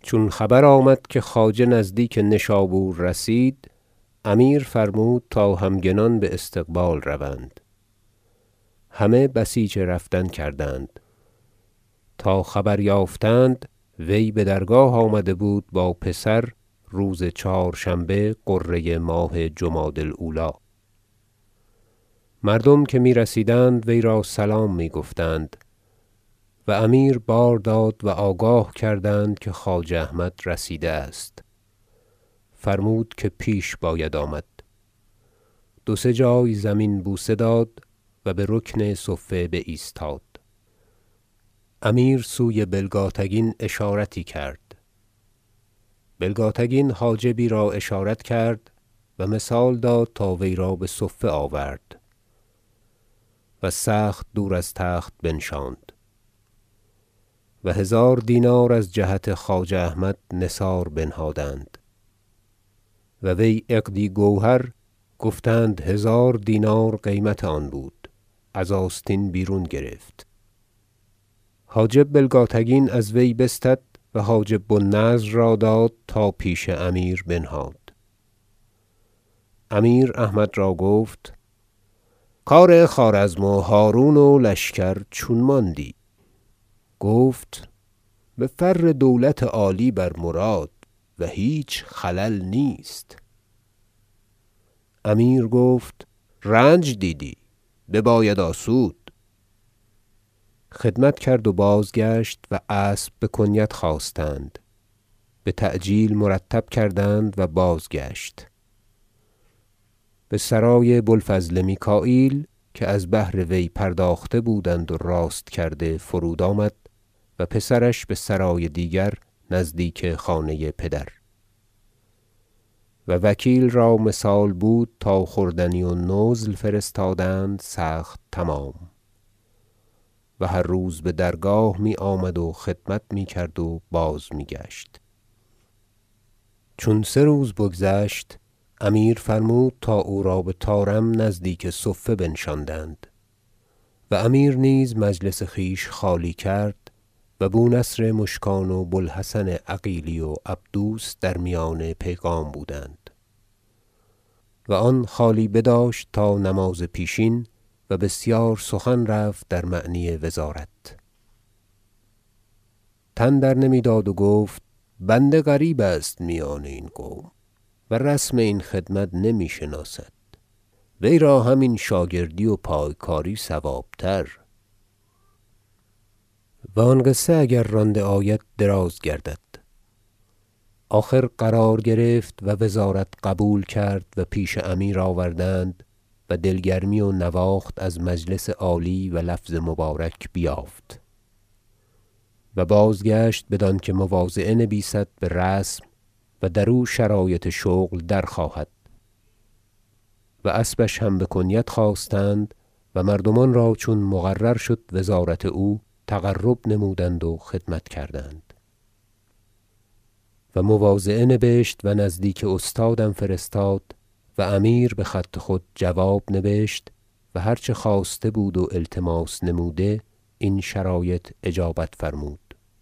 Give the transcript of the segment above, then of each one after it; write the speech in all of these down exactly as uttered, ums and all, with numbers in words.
چون خبر آمد که خواجه نزدیک نشابور رسید امیر فرمود تا همگنان باستقبال روند. همه بسیچ رفتن کردند تا خبر یافتند وی بدرگاه آمده بود با پسر روز چهارشنبه غره ماه جمادی الاولی. مردم که میرسیدند وی را سلام میگفتند و امیر بار داد و آگاه کردند که خواجه احمد رسیده است. فرمود که پیش باید آمد. دو سه جای زمین بوسه داد و برکن صفه بایستاد. امیر سوی بلگاتگین اشارتی کرد. بلگاتگین حاجبی را اشارت کرد و مثال داد تا وی را بصفه آورد و سخت دور از تخت بنشاند و هزار دینار از جهت خواجه احمد نثار بنهادند و وی عقدی گوهر گفتند هزار دینار قیمت آن بود، از آستین بیرون گرفت. حاجب بلگاتگین از وی بستد و حاجب بو النضر را داد تا پیش امیر بنهاد. امیر احمد را گفت کار خوارزم و هرون و لشکر چون ماندی؟ گفت بفر دولت عالی بر مراد و هیچ خلل نیست. امیر گفت رنج دیدی بباید آسود. خدمت کرد و بازگشت و اسب بکنیت خواستند، بتعجیل مرتب کردند و بازگشت. بسرای بو الفضل میکاییل که از بهر وی پرداخته بودند و راست کرده فرود آمد و پسرش بسرای دیگر نزدیک خانه پدر. و وکیل را مثال بود تا خوردنی و نزل فرستادند سخت تمام و هر روز بدرگاه میآمد و خدمت میکرد و باز میگشت. چون سه روز بگذشت امیر فرمود تا او را بطارم نزدیک صفه بنشاندند و امیر نیز مجلس خویش خالی کرد و بو نصر مشکان و بو الحسن عقیلی و عبدوس در میان پیغام بودند و آن خالی بداشت تا نماز پیشین و بسیار سخن رفت در معنی وزارت. تن درنمیداد و گفت بنده غریب است میان این قوم و رسم این خدمت نمی شناسد، وی را همین شاگردی و پایکاری صوابتر و آن قصه اگر رانده آید دراز گردد. آخر قرار گرفت و وزارت قبول کرد و پیش امیر آوردند و دلگرمی و نواخت از مجلس عالی و لفظ مبارک بیافت و بازگشت بدانکه مواضعه نبیسد برسم و در او شرایط شغل درخواهد و اسبش هم بکنیت خواستند و مردمان را چون مقرر شد وزارت او تقرب نمودند و خدمت کردند و مواضعه نبشت و نزدیک استادم فرستاد و امیر بخط خود جواب نبشت و هر چه خواسته بود و التماس نموده این شرایط اجابت فرمود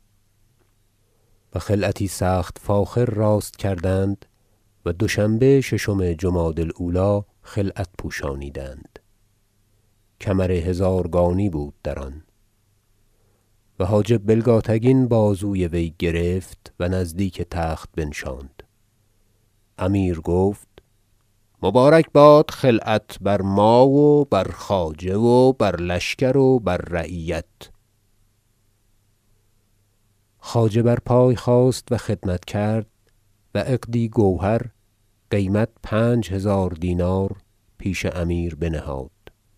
و خلعتی سخت فاخر راست کردند و دوشنبه ششم جمادی الاولی خلعت پوشانیدند. کمر هزارگانی بود در آن و حاجب بلگاتگین بازوی وی گرفت و نزدیک تخت بنشاند. امیر گفت مبارک باد خلعت بر ما و بر خواجه و بر لشکر و بر رعیت. خواجه بر پای خاست و خدمت کرد و عقدی گوهر قیمت پنج هزار دینار پیش امیر بنهاد.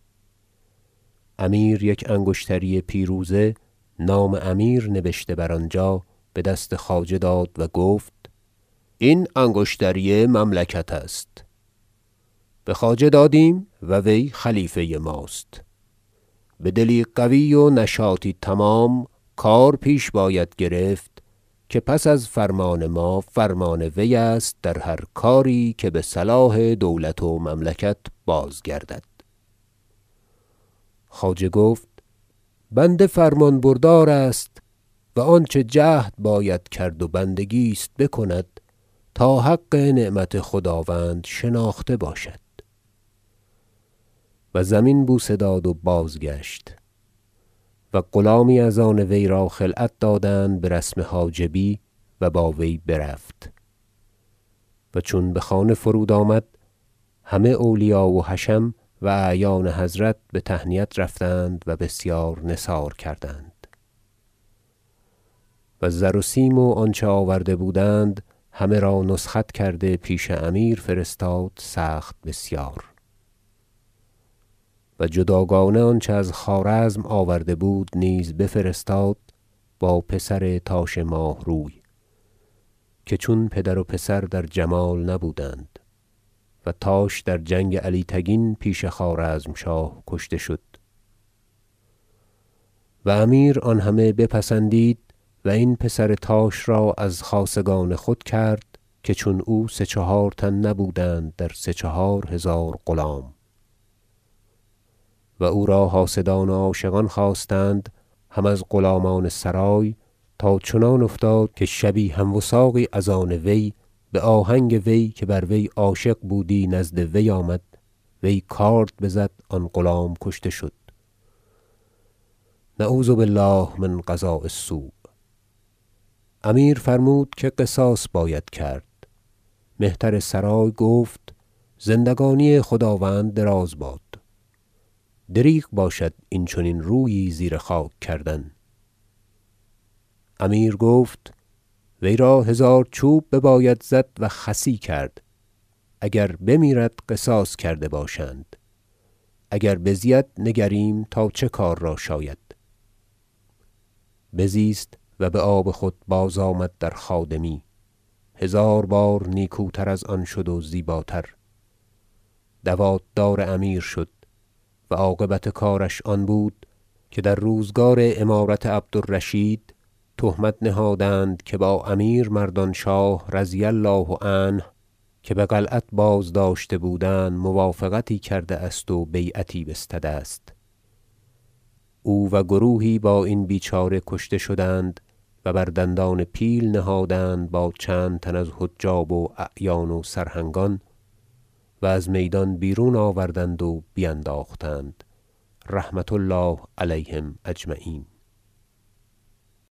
امیر یک انگشتری پیروزه نام امیر نبشته بر آنجا بدست خواجه داد و گفت این انگشتری مملکت است. بخواجه دادیم و وی خلیفه ماست. بدلی قوی و نشاطی تمام کار پیش باید گرفت که پس از فرمان ما فرمان وی است در هر کاری که بصلاح دولت و مملکت بازگردد. خواجه گفت بنده فرمان بردار است و آنچه جهد باید کرد و بندگی است بکند تا حق نعمت خداوند شناخته باشد. و زمین بوسه داد و بازگشت و غلامی از آن وی را خلعت دادند برسم حاجبی و با وی برفت. و چون بخانه فرود آمد همه اولیا و حشم و اعیان حضرت بتهنیت رفتند و بسیار نثار کردند و زر و سیم و آنچه آورده بودند همه را نسخت کرده پیش امیر فرستاد سخت بسیار. و جداگانه آنچه از خوارزم آورده بود نیز بفرستاد با پسر تاش ماهروی که چون پدر و پسر در جمال نبودند و تاش در جنگ علی تگین پیش خوارزمشاه کشته شد. و امیر آن همه بپسندید و این پسر تاش را از خاصگان خود کرد که چون او سه چهار تن نبودند در سه چهار هزار غلام. و او را حاسدان و عاشقان خواستند هم از غلامان سرای تا چنان افتاد که شبی هم وثاقی از آن وی بآهنگ وی که بر وی عاشق بودی نزد وی آمد، وی کارد بزد آن غلام کشته شد. نعوذ بالله من قضاء السوء. امیر فرمود که قصاص باید کرد. مهتر سرای گفت زندگانی خداوند دراز باد، دریغ باشد این چنین رویی زیر خاک کردن. امیر گفت وی را هزار چوب بباید زد و خصی کرد، اگر بمیرد قصاص کرده باشند، اگر بزید نگریم تا چه کار را شاید. بزیست و بآب خود باز آمد در خادمی، هزار بار نیکوتر از آن شد و زیباتر. دوات دار امیر شد و عاقبت کارش آن بود که در روزگار امارت عبد الرشید تهمت نهادند که با امیر مردانشاه رضی الله عنه که بقلعت بازداشته بودند موافقتی کرده است و بیعتی بستده است. او و گروهی با این بیچاره کشته شدند و بر دندان پیل نهادند با چند تن از حجاب و اعیان و سرهنگان و از میدان بیرون آوردند و بینداختند رحمة الله علیهم اجمعین.